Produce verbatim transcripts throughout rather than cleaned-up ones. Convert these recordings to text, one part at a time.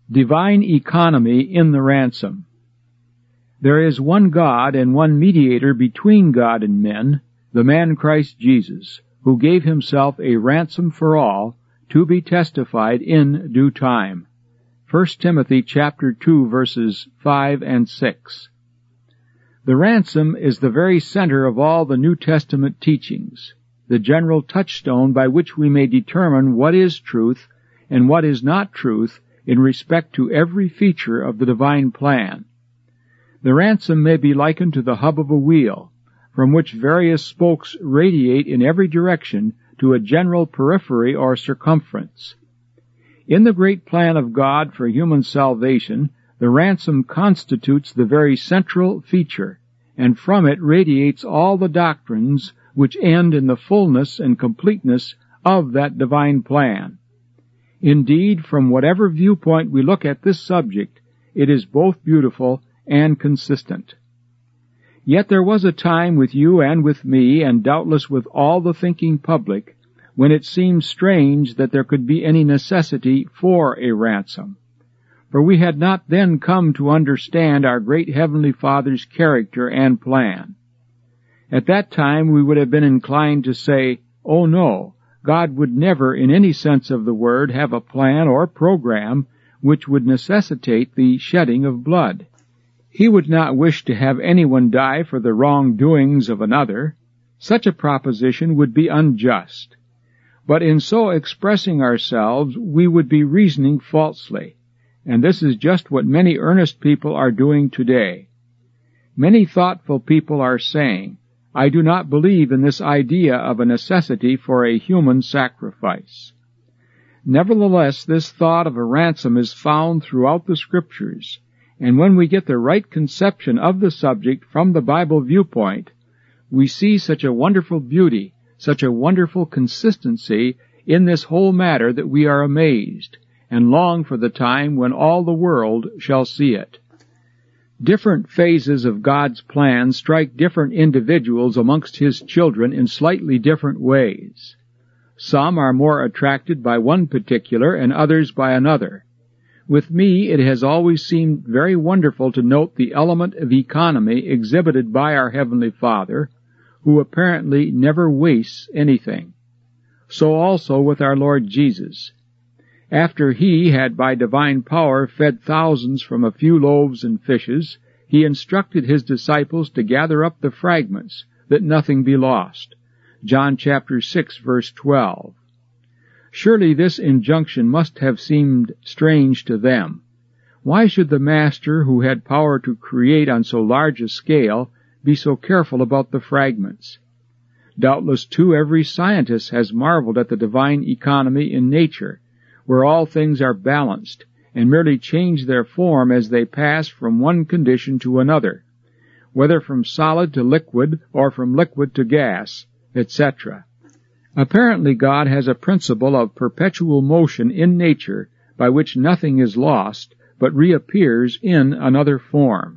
Divine economy in the ransom. There is one God and one mediator between God and men, the man Christ Jesus, who gave himself a ransom for all, to be testified in due time. First Timothy chapter two verses five and six. The ransom is the very center of all the New Testament teachings, the general touchstone by which we may determine what is truth and what is not truth in respect to every feature of the divine plan. The ransom may be likened to the hub of a wheel, from which various spokes radiate in every direction to a general periphery or circumference. In the great plan of God for human salvation, the ransom constitutes the very central feature, and from it radiates all the doctrines which end in the fullness and completeness of that divine plan. Indeed, from whatever viewpoint we look at this subject, it is both beautiful and consistent. Yet there was a time with you and with me, and doubtless with all the thinking public, when it seemed strange that there could be any necessity for a ransom. For we had not then come to understand our great Heavenly Father's character and plan. At that time we would have been inclined to say, "Oh no, God would never, in any sense of the word, have a plan or program which would necessitate the shedding of blood. He would not wish to have anyone die for the wrongdoings of another. Such a proposition would be unjust. But in so expressing ourselves, we would be reasoning falsely, and this is just what many earnest people are doing today. Many thoughtful people are saying, I do not believe in this idea of a necessity for a human sacrifice. Nevertheless, this thought of a ransom is found throughout the Scriptures, and when we get the right conception of the subject from the Bible viewpoint, we see such a wonderful beauty, such a wonderful consistency in this whole matter that we are amazed, and long for the time when all the world shall see it. Different phases of God's plan strike different individuals amongst His children in slightly different ways. Some are more attracted by one particular and others by another. With me, it has always seemed very wonderful to note the element of economy exhibited by our Heavenly Father, who apparently never wastes anything. So also with our Lord Jesus. After He had by divine power fed thousands from a few loaves and fishes, He instructed His disciples to gather up the fragments, that nothing be lost. John chapter six, verse twelve. Surely this injunction must have seemed strange to them. Why should the Master, who had power to create on so large a scale, be so careful about the fragments? Doubtless, too, every scientist has marveled at the divine economy in nature, where all things are balanced, and merely change their form as they pass from one condition to another, whether from solid to liquid or from liquid to gas, et cetera. Apparently God has a principle of perpetual motion in nature by which nothing is lost, but reappears in another form.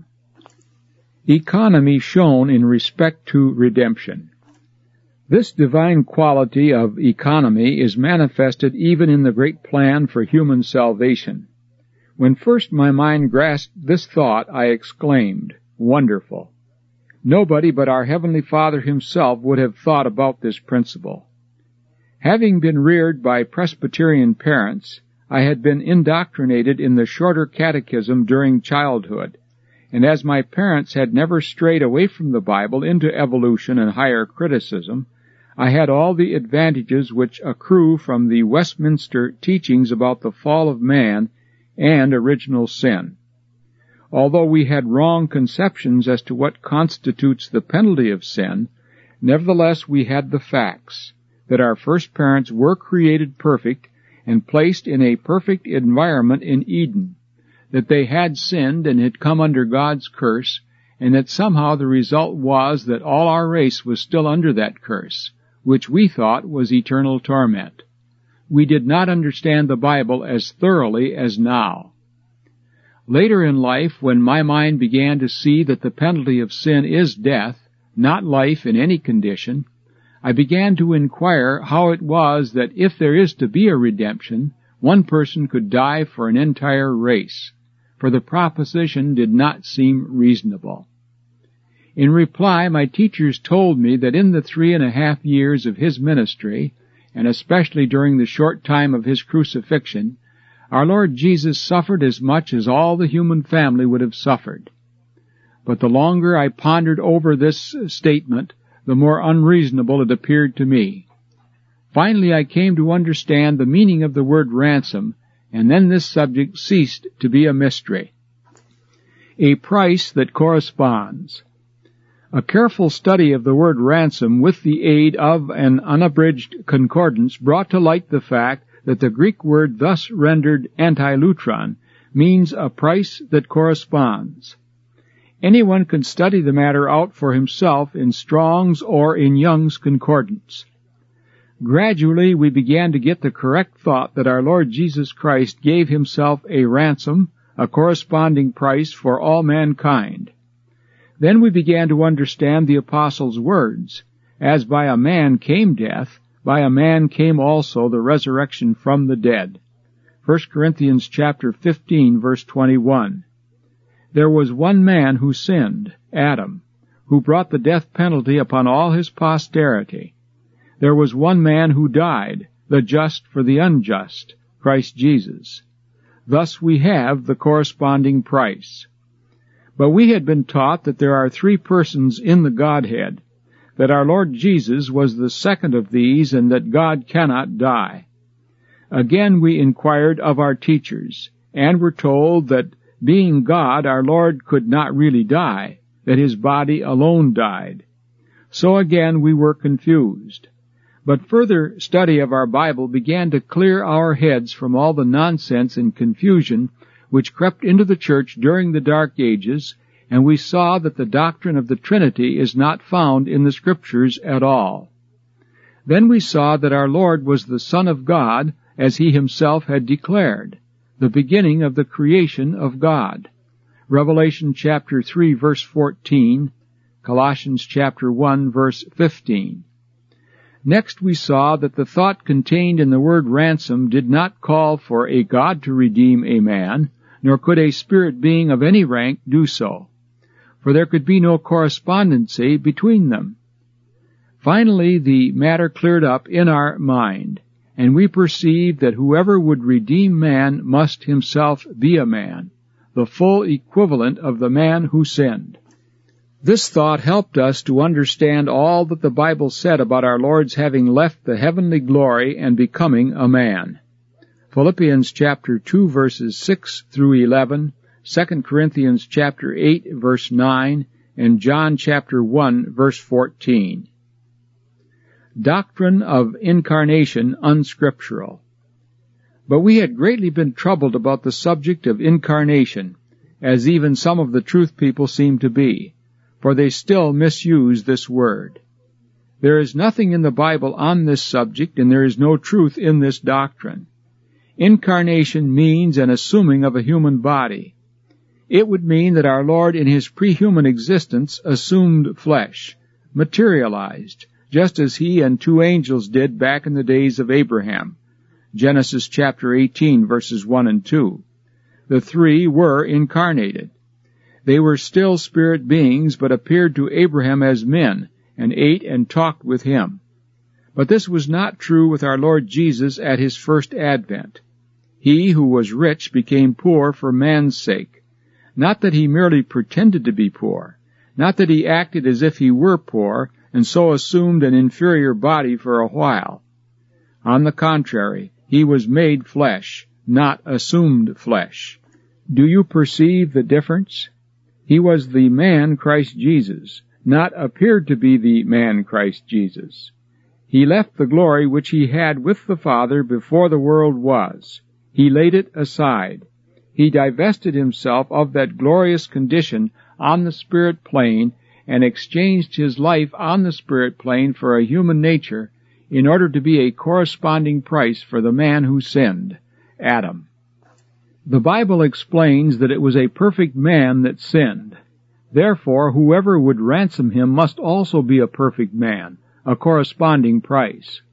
Economy shown in respect to redemption. This divine quality of economy is manifested even in the great plan for human salvation. When first my mind grasped this thought, I exclaimed, "Wonderful!" Nobody but our Heavenly Father Himself would have thought about this principle. Having been reared by Presbyterian parents, I had been indoctrinated in the shorter catechism during childhood, and as my parents had never strayed away from the Bible into evolution and higher criticism, I had all the advantages which accrue from the Westminster teachings about the fall of man and original sin. Although we had wrong conceptions as to what constitutes the penalty of sin, nevertheless we had the facts, that our first parents were created perfect and placed in a perfect environment in Eden, that they had sinned and had come under God's curse, and that somehow the result was that all our race was still under that curse, which we thought was eternal torment. We did not understand the Bible as thoroughly as now. Later in life, when my mind began to see that the penalty of sin is death, not life in any condition, I began to inquire how it was that if there is to be a redemption, one person could die for an entire race, for the proposition did not seem reasonable. In reply, my teachers told me that in the three and a half years of his ministry, and especially during the short time of his crucifixion, our Lord Jesus suffered as much as all the human family would have suffered. But the longer I pondered over this statement, the more unreasonable it appeared to me. Finally, I came to understand the meaning of the word ransom, and then this subject ceased to be a mystery. A price that corresponds. A careful study of the word ransom with the aid of an unabridged concordance brought to light the fact that the Greek word thus rendered antilutron means a price that corresponds. Anyone can study the matter out for himself in Strong's or in Young's concordance. Gradually we began to get the correct thought that our Lord Jesus Christ gave himself a ransom, a corresponding price for all mankind. Then we began to understand the apostles' words, as by a man came death, by a man came also the resurrection from the dead. First Corinthians chapter fifteen, verse twenty-one. There was one man who sinned, Adam, who brought the death penalty upon all his posterity. There was one man who died, the just for the unjust, Christ Jesus. Thus we have the corresponding price. But we had been taught that there are three persons in the Godhead, that our Lord Jesus was the second of these, and that God cannot die. Again we inquired of our teachers, and were told that being God, our Lord could not really die, that his body alone died. So again we were confused. But further study of our Bible began to clear our heads from all the nonsense and confusion which crept into the church during the Dark Ages, and we saw that the doctrine of the Trinity is not found in the Scriptures at all. Then we saw that our Lord was the Son of God, as he himself had declared, the beginning of the creation of God. Revelation chapter three, verse fourteen, Colossians chapter one, verse fifteen. Next we saw that the thought contained in the word ransom did not call for a God to redeem a man, nor could a spirit being of any rank do so, for there could be no correspondency between them. Finally, the matter cleared up in our mind, and we perceived that whoever would redeem man must himself be a man, the full equivalent of the man who sinned. This thought helped us to understand all that the Bible said about our Lord's having left the heavenly glory and becoming a man. Philippians chapter two, verses six through eleven, Second Corinthians chapter eight, verse nine, and John chapter one, verse fourteen. Doctrine of incarnation unscriptural. But we had greatly been troubled about the subject of incarnation, as even some of the truth people seem to be, for they still misuse this word. There is nothing in the Bible on this subject, and there is no truth in this doctrine. Incarnation means an assuming of a human body. It would mean that our Lord in his pre-human existence assumed flesh, materialized, just as he and two angels did back in the days of Abraham. Genesis chapter eighteen, verses one and two. The three were incarnated. They were still spirit beings, but appeared to Abraham as men, and ate and talked with him. But this was not true with our Lord Jesus at his first advent. He who was rich became poor for man's sake. Not that he merely pretended to be poor, not that he acted as if he were poor, and so assumed an inferior body for a while. On the contrary, he was made flesh, not assumed flesh. Do you perceive the difference? He was the man Christ Jesus, not appeared to be the man Christ Jesus. He left the glory which he had with the Father before the world was. He laid it aside. He divested himself of that glorious condition on the spirit plane and exchanged his life on the spirit plane for a human nature in order to be a corresponding price for the man who sinned, Adam. The Bible explains that it was a perfect man that sinned. Therefore, whoever would ransom him must also be a perfect man, a corresponding price.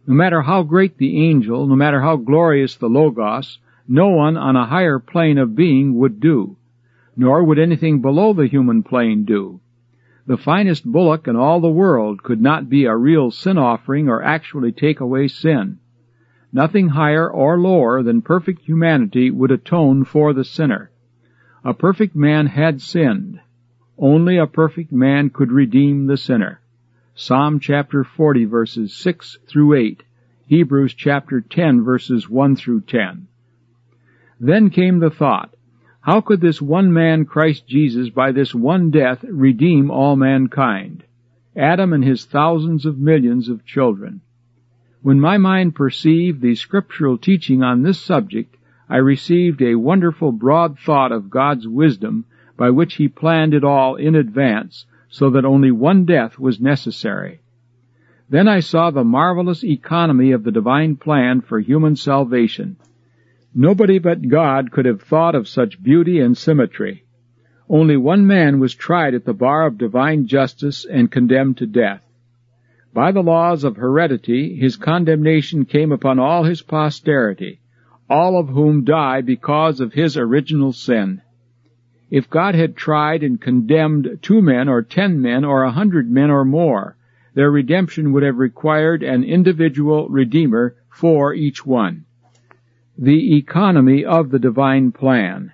No matter how great the angel, no matter how glorious the Logos, no one on a higher plane of being would do, nor would anything below the human plane do. The finest bullock in all the world could not be a real sin offering or actually take away sin. Nothing higher or lower than perfect humanity would atone for the sinner. A perfect man had sinned. Only a perfect man could redeem the sinner. Psalm chapter forty, verses six through eight. Hebrews chapter ten, verses one through ten. Then came the thought, how could this one man, Christ Jesus, by this one death, redeem all mankind, Adam and his thousands of millions of children? When my mind perceived the scriptural teaching on this subject, I received a wonderful broad thought of God's wisdom by which He planned it all in advance, so that only one death was necessary. Then I saw the marvelous economy of the divine plan for human salvation. Nobody but God could have thought of such beauty and symmetry. Only one man was tried at the bar of divine justice and condemned to death. By the laws of heredity, his condemnation came upon all his posterity, all of whom die because of his original sin. If God had tried and condemned two men or ten men or a hundred men or more, their redemption would have required an individual Redeemer for each one. The economy of the divine plan.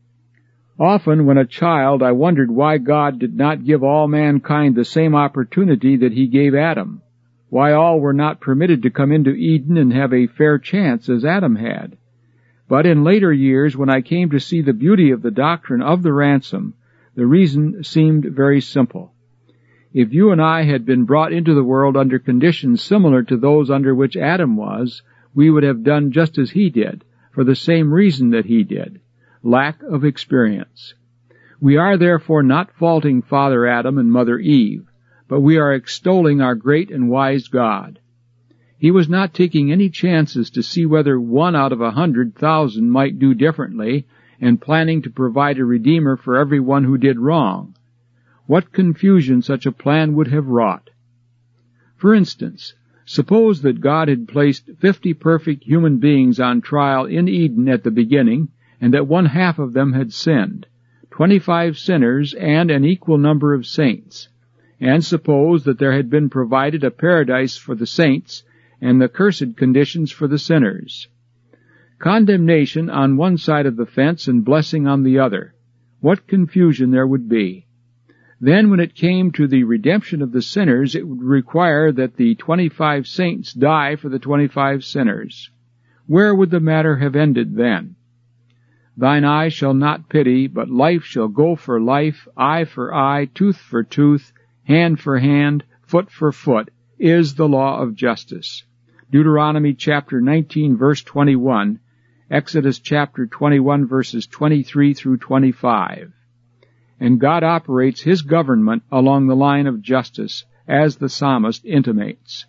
Often when a child I wondered why God did not give all mankind the same opportunity that He gave Adam, why all were not permitted to come into Eden and have a fair chance as Adam had. But in later years, when I came to see the beauty of the doctrine of the ransom, the reason seemed very simple. If you and I had been brought into the world under conditions similar to those under which Adam was, we would have done just as he did, for the same reason that he did, lack of experience. We are therefore not faulting Father Adam and Mother Eve, but we are extolling our great and wise God. He was not taking any chances to see whether one out of a hundred thousand might do differently, and planning to provide a Redeemer for every one who did wrong. What confusion such a plan would have wrought! For instance, suppose that God had placed fifty perfect human beings on trial in Eden at the beginning, and that one half of them had sinned, twenty-five sinners and an equal number of saints. And suppose that there had been provided a paradise for the saints, and the cursed conditions for the sinners. Condemnation on one side of the fence and blessing on the other. What confusion there would be! Then when it came to the redemption of the sinners, it would require that the twenty-five saints die for the twenty-five sinners. Where would the matter have ended then? Thine eye shall not pity, but life shall go for life, eye for eye, tooth for tooth, hand for hand, foot for foot, is the law of justice. Deuteronomy chapter nineteen, verse twenty-one, Exodus chapter twenty-one, verses twenty-three through twenty-five. And God operates His government along the line of justice, as the psalmist intimates.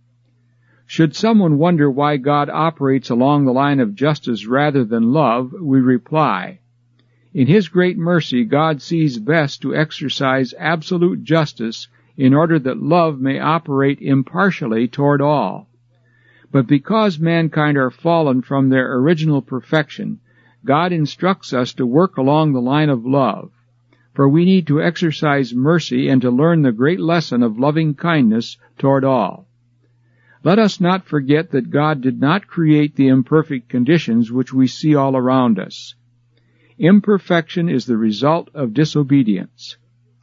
Should someone wonder why God operates along the line of justice rather than love, we reply, in His great mercy, God sees best to exercise absolute justice in order that love may operate impartially toward all. But because mankind are fallen from their original perfection, God instructs us to work along the line of love. For we need to exercise mercy and to learn the great lesson of loving kindness toward all. Let us not forget that God did not create the imperfect conditions which we see all around us. Imperfection is the result of disobedience.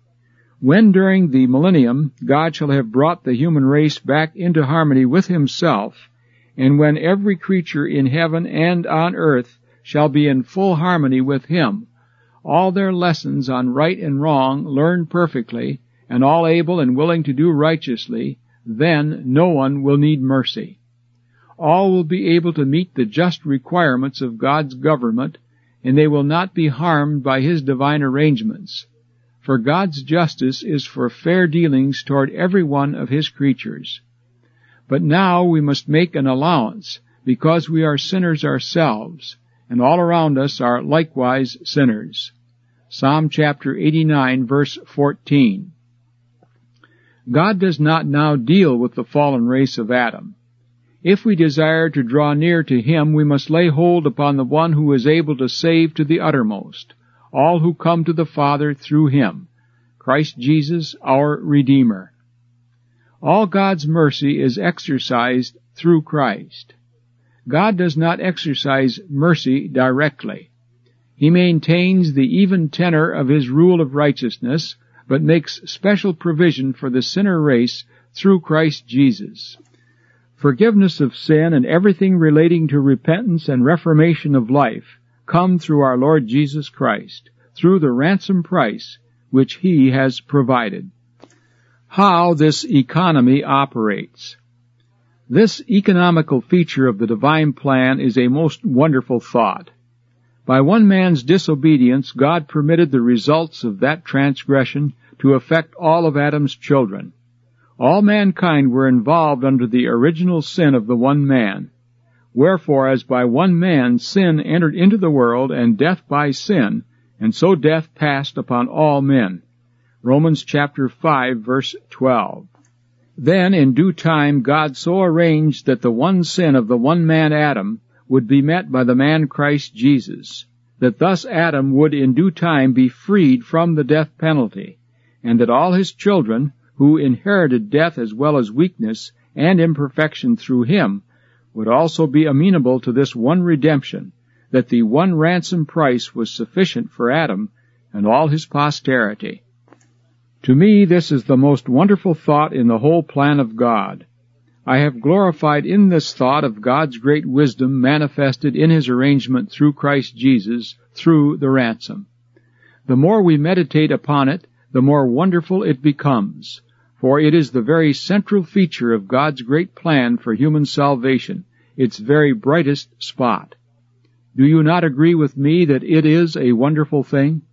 When during the millennium God shall have brought the human race back into harmony with Himself, and when every creature in heaven and on earth shall be in full harmony with Him, all their lessons on right and wrong learned perfectly, and all able and willing to do righteously, then no one will need mercy. All will be able to meet the just requirements of God's government, and they will not be harmed by His divine arrangements. For God's justice is for fair dealings toward every one of His creatures. But now we must make an allowance, because we are sinners ourselves, and all around us are likewise sinners. Psalm chapter eighty-nine, verse fourteen. God does not now deal with the fallen race of Adam. If we desire to draw near to him, we must lay hold upon the one who is able to save to the uttermost all who come to the Father through him, Christ Jesus, our Redeemer. All God's mercy is exercised through Christ. God does not exercise mercy directly. He maintains the even tenor of his rule of righteousness, but makes special provision for the sinner race through Christ Jesus. Forgiveness of sin and everything relating to repentance and reformation of life come through our Lord Jesus Christ, through the ransom price which he has provided. How this economy operates. This economical feature of the divine plan is a most wonderful thought. By one man's disobedience, God permitted the results of that transgression to affect all of Adam's children. All mankind were involved under the original sin of the one man. Wherefore, as by one man sin entered into the world, and death by sin, and so death passed upon all men. Romans chapter five, verse twelve. Then, in due time, God so arranged that the one sin of the one man Adam would be met by the man Christ Jesus, that thus Adam would in due time be freed from the death penalty, and that all his children, who inherited death as well as weakness and imperfection through him, would also be amenable to this one redemption, that the one ransom price was sufficient for Adam and all his posterity. To me, this is the most wonderful thought in the whole plan of God. I have glorified in this thought of God's great wisdom manifested in his arrangement through Christ Jesus, through the ransom. The more we meditate upon it, the more wonderful it becomes, for it is the very central feature of God's great plan for human salvation, its very brightest spot. Do you not agree with me that it is a wonderful thing?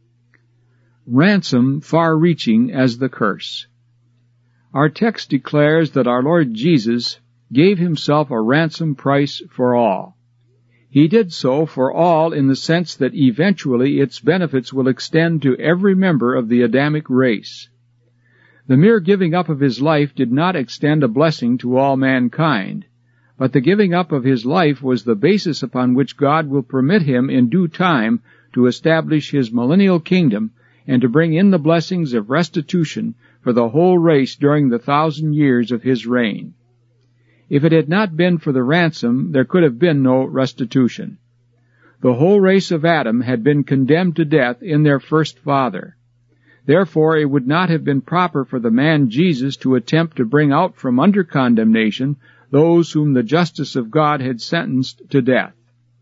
Ransom far-reaching as the curse. Our text declares that our Lord Jesus gave himself a ransom price for all. He did so for all in the sense that eventually its benefits will extend to every member of the Adamic race. The mere giving up of his life did not extend a blessing to all mankind, but the giving up of his life was the basis upon which God will permit him in due time to establish his millennial kingdom and to bring in the blessings of restitution for the whole race during the thousand years of his reign. If it had not been for the ransom, there could have been no restitution. The whole race of Adam had been condemned to death in their first father. Therefore, it would not have been proper for the man Jesus to attempt to bring out from under condemnation those whom the justice of God had sentenced to death.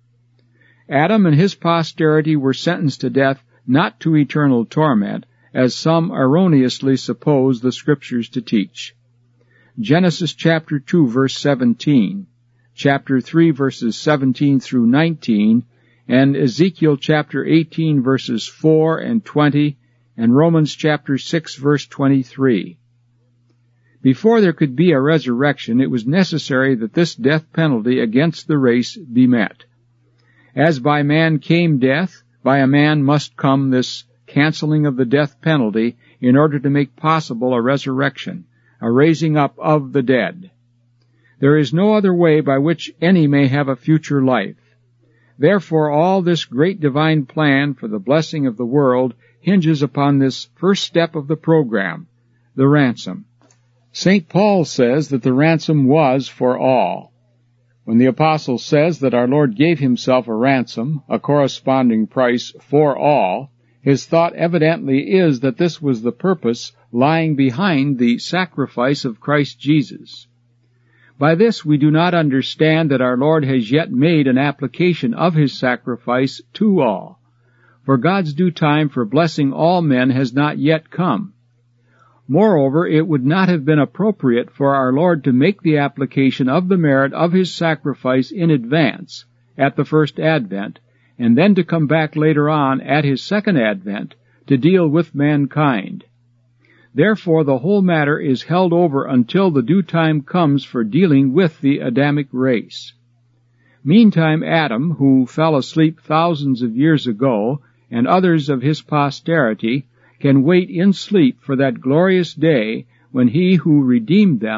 Adam and his posterity were sentenced to death not to eternal torment, as some erroneously suppose the Scriptures to teach. Genesis chapter two, verse seventeen, chapter three, verses seventeen through nineteen, and Ezekiel chapter eighteen, verses four and twenty, and Romans chapter six, verse twenty-three. Before there could be a resurrection, it was necessary that this death penalty against the race be met. As by man came death, by a man must come this canceling of the death penalty in order to make possible a resurrection, a raising up of the dead. There is no other way by which any may have a future life. Therefore, all this great divine plan for the blessing of the world hinges upon this first step of the program, the ransom. Saint Paul says that the ransom was for all. When the apostle says that our Lord gave himself a ransom, a corresponding price for all, his thought evidently is that this was the purpose lying behind the sacrifice of Christ Jesus. By this we do not understand that our Lord has yet made an application of his sacrifice to all, for God's due time for blessing all men has not yet come. Moreover, it would not have been appropriate for our Lord to make the application of the merit of his sacrifice in advance, at the first advent, and then to come back later on at his second advent to deal with mankind. Therefore, the whole matter is held over until the due time comes for dealing with the Adamic race. Meantime, Adam, who fell asleep thousands of years ago, and others of his posterity, can wait in sleep for that glorious day when he who redeemed them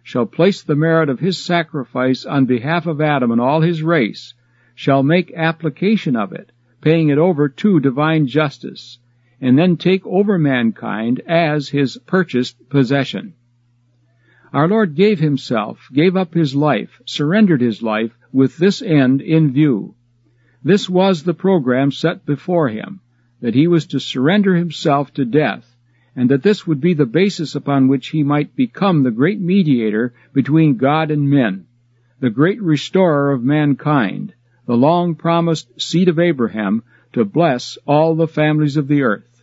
shall place the merit of his sacrifice on behalf of Adam and all his race, shall make application of it, paying it over to divine justice, and then take over mankind as his purchased possession. Our Lord gave himself, gave up his life, surrendered his life with this end in view. This was the program set before him, that he was to surrender himself to death, and that this would be the basis upon which he might become the great mediator between God and men, the great restorer of mankind, the long-promised seed of Abraham to bless all the families of the earth.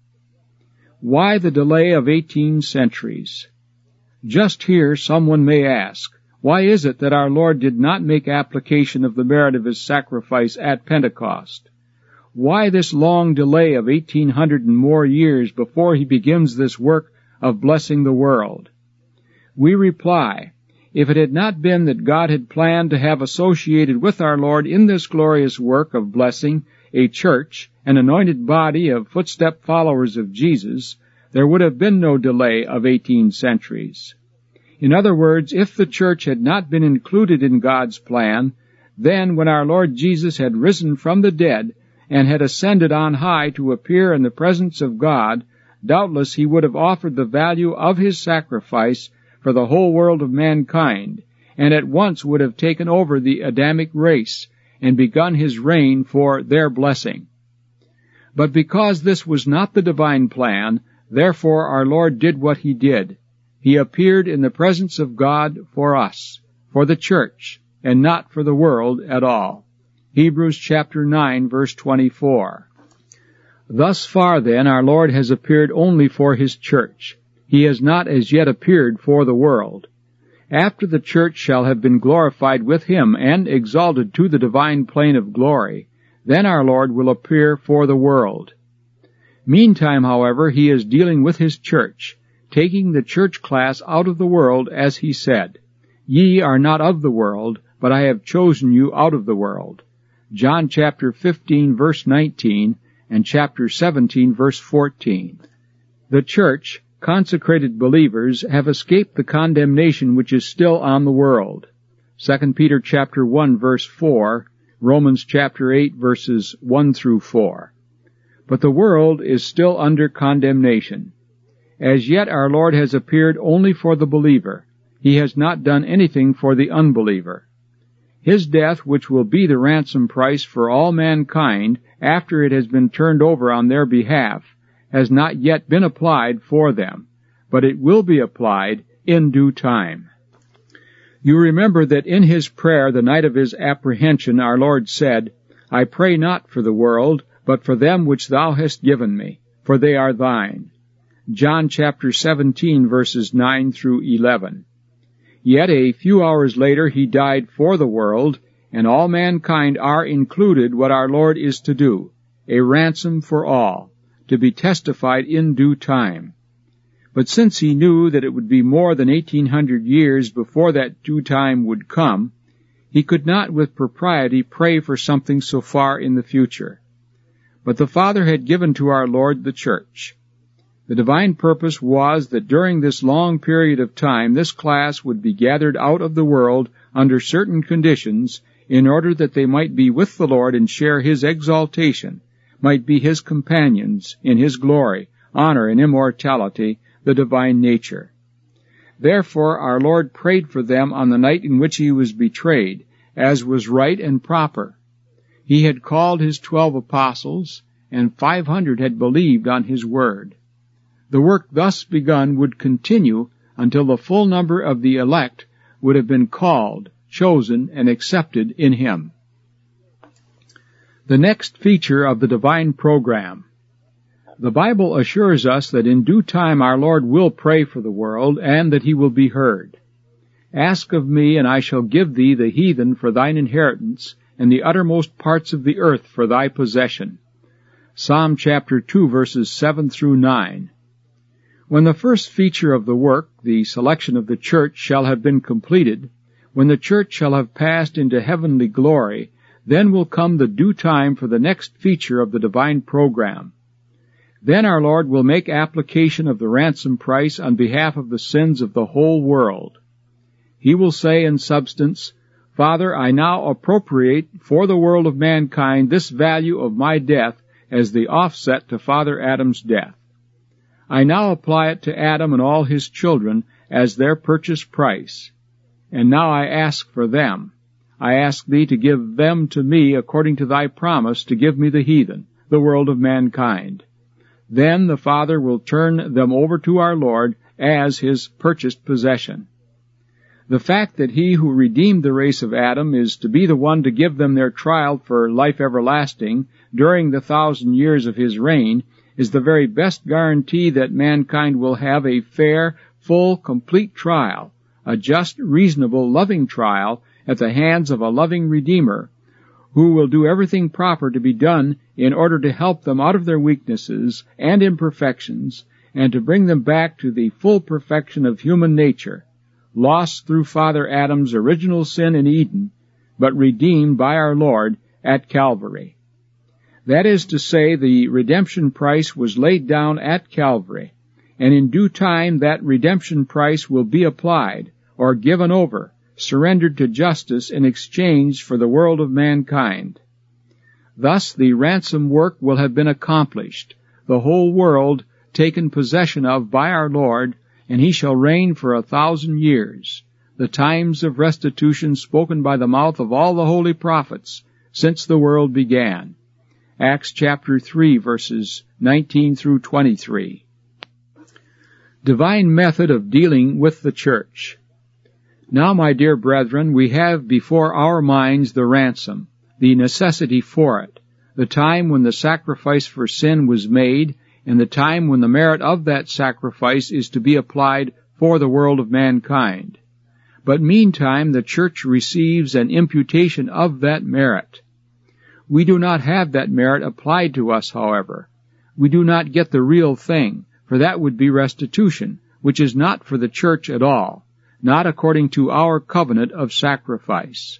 Why the delay of eighteen centuries? Just here someone may ask, why is it that our Lord did not make application of the merit of his sacrifice at Pentecost? Why this long delay of eighteen hundred and more years before he begins this work of blessing the world? We reply, if it had not been that God had planned to have associated with our Lord in this glorious work of blessing a church, an anointed body of footstep followers of Jesus, there would have been no delay of eighteen centuries. In other words, if the church had not been included in God's plan, then when our Lord Jesus had risen from the dead and had ascended on high to appear in the presence of God, doubtless he would have offered the value of his sacrifice for the whole world of mankind, and at once would have taken over the Adamic race and begun his reign for their blessing. But because this was not the divine plan, therefore our Lord did what he did. He appeared in the presence of God for us, for the church, and not for the world at all. Hebrews chapter nine, verse twenty-four. Thus far, then, our Lord has appeared only for his church. He has not as yet appeared for the world. After the church shall have been glorified with him and exalted to the divine plane of glory, then our Lord will appear for the world. Meantime, however, he is dealing with his church, taking the church class out of the world, as he said, Ye are not of the world, but I have chosen you out of the world. John chapter fifteen, verse nineteen, and chapter seventeen, verse fourteen. The church, consecrated believers, have escaped the condemnation which is still on the world. Second Peter chapter one, verse four, Romans chapter eight, verses one through four. But the world is still under condemnation. As yet our Lord has appeared only for the believer. He has not done anything for the unbeliever. His death, which will be the ransom price for all mankind after it has been turned over on their behalf, has not yet been applied for them, but it will be applied in due time. You remember that in his prayer the night of his apprehension our Lord said, I pray not for the world, but for them which thou hast given me, for they are thine. John chapter seventeen, verses nine through eleven. Yet a few hours later he died for the world, and all mankind are included what our Lord is to do, a ransom for all, to be testified in due time. But since he knew that it would be more than eighteen hundred years before that due time would come, he could not with propriety pray for something so far in the future. But the Father had given to our Lord the church. The divine purpose was that during this long period of time this class would be gathered out of the world under certain conditions in order that they might be with the Lord and share his exaltation, might be his companions in his glory, honor, and immortality, the divine nature. Therefore our Lord prayed for them on the night in which he was betrayed, as was right and proper. He had called his twelve apostles, and five hundred had believed on his word. The work thus begun would continue until the full number of the elect would have been called, chosen, and accepted in him. The next feature of the divine program. The Bible assures us that in due time our Lord will pray for the world, and that he will be heard. Ask of me, and I shall give thee the heathen for thine inheritance, and the uttermost parts of the earth for thy possession. Psalm chapter two, verses seven through nine. When the first feature of the work, the selection of the church, shall have been completed, when the church shall have passed into heavenly glory, then will come the due time for the next feature of the divine program. Then our Lord will make application of the ransom price on behalf of the sins of the whole world. he will say in substance, Father, I now appropriate for the world of mankind this value of my death as the offset to Father Adam's death. I now apply it to Adam and all his children as their purchase price. And now I ask for them. I ask thee to give them to me according to thy promise to give me the heathen, the world of mankind. Then the Father will turn them over to our Lord as his purchased possession. The fact that he who redeemed the race of Adam is to be the one to give them their trial for life everlasting during the thousand years of his reign is the very best guarantee that mankind will have a fair, full, complete trial, a just, reasonable, loving trial at the hands of a loving Redeemer, who will do everything proper to be done in order to help them out of their weaknesses and imperfections and to bring them back to the full perfection of human nature, lost through Father Adam's original sin in Eden, but redeemed by our Lord at Calvary. That is to say, the redemption price was laid down at Calvary, and in due time that redemption price will be applied, or given over, surrendered to justice in exchange for the world of mankind. Thus the ransom work will have been accomplished, the whole world taken possession of by our Lord, and he shall reign for a thousand years, the times of restitution spoken by the mouth of all the holy prophets since the world began. Acts chapter three, verses nineteen through twenty-three. Divine method of dealing with the church. Now, my dear brethren, we have before our minds the ransom, the necessity for it, the time when the sacrifice for sin was made, and the time when the merit of that sacrifice is to be applied for the world of mankind. But meantime the church receives an imputation of that merit. We do not have that merit applied to us, however. We do not get the real thing, for that would be restitution, which is not for the church at all, not according to our covenant of sacrifice.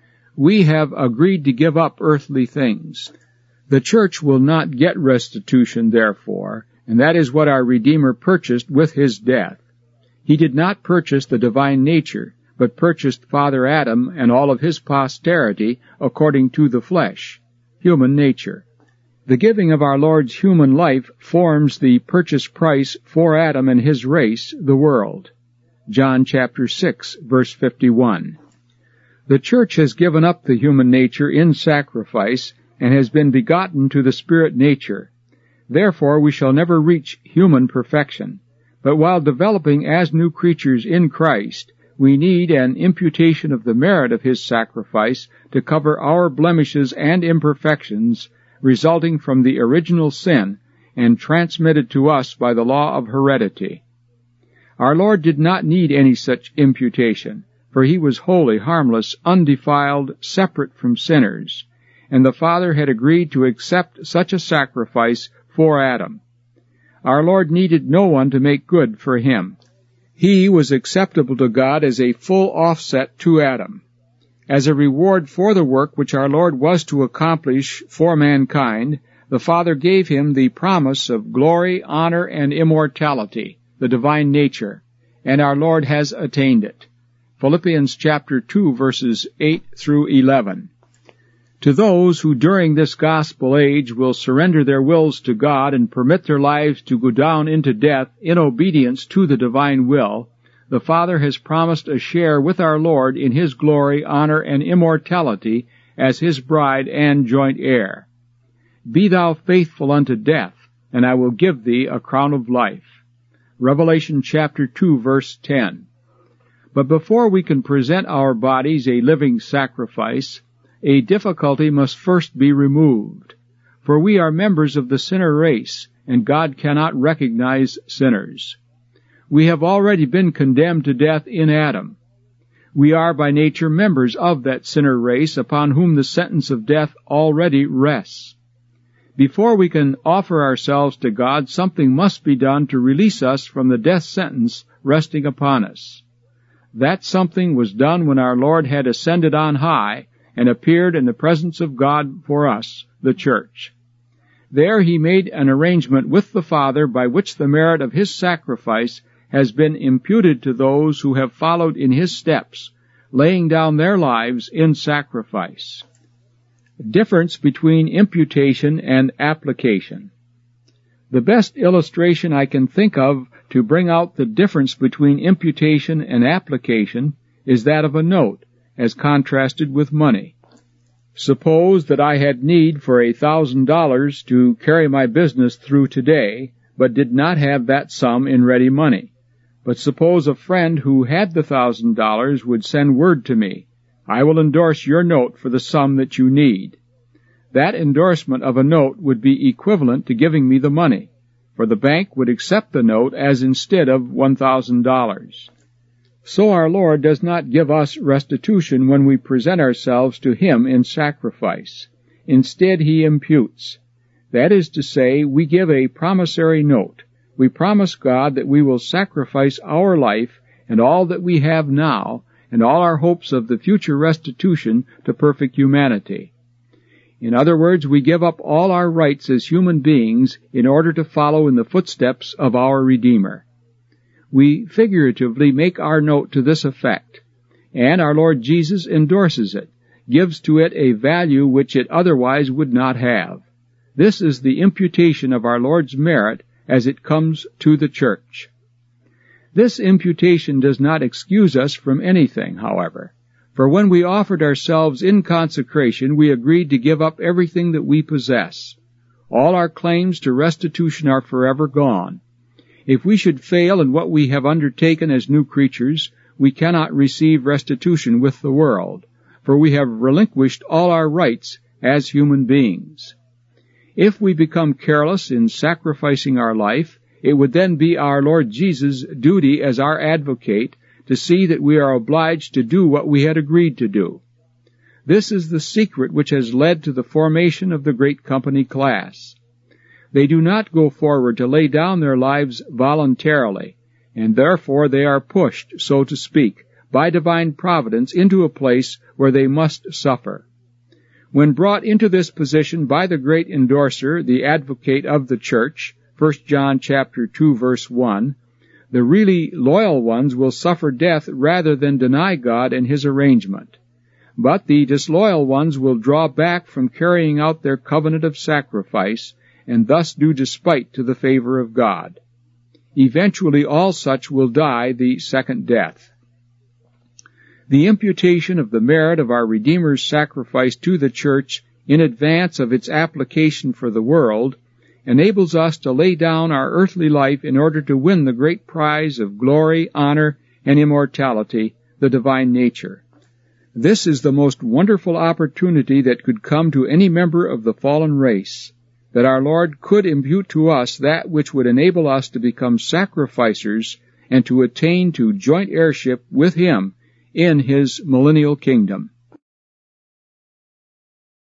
We have agreed to give up earthly things. The church will not get restitution, therefore, and that is what our Redeemer purchased with his death. He did not purchase the divine nature, but purchased Father Adam and all of his posterity according to the flesh, human nature. The giving of our Lord's human life forms the purchase price for Adam and his race, the world. John chapter six, verse fifty-one. The church has given up the human nature in sacrifice and has been begotten to the spirit nature. Therefore we shall never reach human perfection. But while developing as new creatures in Christ, we need an imputation of the merit of his sacrifice to cover our blemishes and imperfections resulting from the original sin and transmitted to us by the law of heredity. Our Lord did not need any such imputation, for he was holy, harmless, undefiled, separate from sinners, and the Father had agreed to accept such a sacrifice for Adam. Our Lord needed no one to make good for him. He was acceptable to God as a full offset to Adam. As a reward for the work which our Lord was to accomplish for mankind, the Father gave him the promise of glory, honor, and immortality, the divine nature, and our Lord has attained it. Philippians chapter two, verses eight through eleven. To those who during this gospel age will surrender their wills to God and permit their lives to go down into death in obedience to the divine will, the Father has promised a share with our Lord in his glory, honor, and immortality as his bride and joint heir. Be thou faithful unto death, and I will give thee a crown of life. Revelation chapter two, verse ten. But before we can present our bodies a living sacrifice, a difficulty must first be removed. For we are members of the sinner race, and God cannot recognize sinners. We have already been condemned to death in Adam. We are by nature members of that sinner race upon whom the sentence of death already rests. Before we can offer ourselves to God, something must be done to release us from the death sentence resting upon us. That something was done when our Lord had ascended on high and appeared in the presence of God for us, the church. There he made an arrangement with the Father by which the merit of his sacrifice has been imputed to those who have followed in his steps, laying down their lives in sacrifice. Difference between imputation and application. The best illustration I can think of to bring out the difference between imputation and application is that of a note, as contrasted with money. Suppose that I had need for a thousand dollars to carry my business through today, but did not have that sum in ready money. But suppose a friend who had the thousand dollars would send word to me, "I will endorse your note for the sum that you need." That endorsement of a note would be equivalent to giving me the money, for the bank would accept the note as instead of one thousand dollars. So our Lord does not give us restitution when we present ourselves to Him in sacrifice. Instead, He imputes. That is to say, we give a promissory note. We promise God that we will sacrifice our life and all that we have now and all our hopes of the future restitution to perfect humanity. In other words, we give up all our rights as human beings in order to follow in the footsteps of our Redeemer. We figuratively make our note to this effect, and our Lord Jesus endorses it, gives to it a value which it otherwise would not have. This is the imputation of our Lord's merit as it comes to the church. This imputation does not excuse us from anything, however, for when we offered ourselves in consecration, we agreed to give up everything that we possess. All our claims to restitution are forever gone. If we should fail in what we have undertaken as new creatures, we cannot receive restitution with the world, for we have relinquished all our rights as human beings. If we become careless in sacrificing our life, it would then be our Lord Jesus' duty as our advocate to see that we are obliged to do what we had agreed to do. This is the secret which has led to the formation of the great company class. They do not go forward to lay down their lives voluntarily, and therefore they are pushed, so to speak, by divine providence into a place where they must suffer. When brought into this position by the great endorser, the advocate of the church, First John chapter two, verse one, the really loyal ones will suffer death rather than deny God and His arrangement. But the disloyal ones will draw back from carrying out their covenant of sacrifice, and thus do despite to the favor of God. Eventually all such will die the second death. The imputation of the merit of our Redeemer's sacrifice to the church in advance of its application for the world enables us to lay down our earthly life in order to win the great prize of glory, honor, and immortality, the divine nature. This is the most wonderful opportunity that could come to any member of the fallen race, that our Lord could impute to us that which would enable us to become sacrificers and to attain to joint heirship with Him in His millennial kingdom.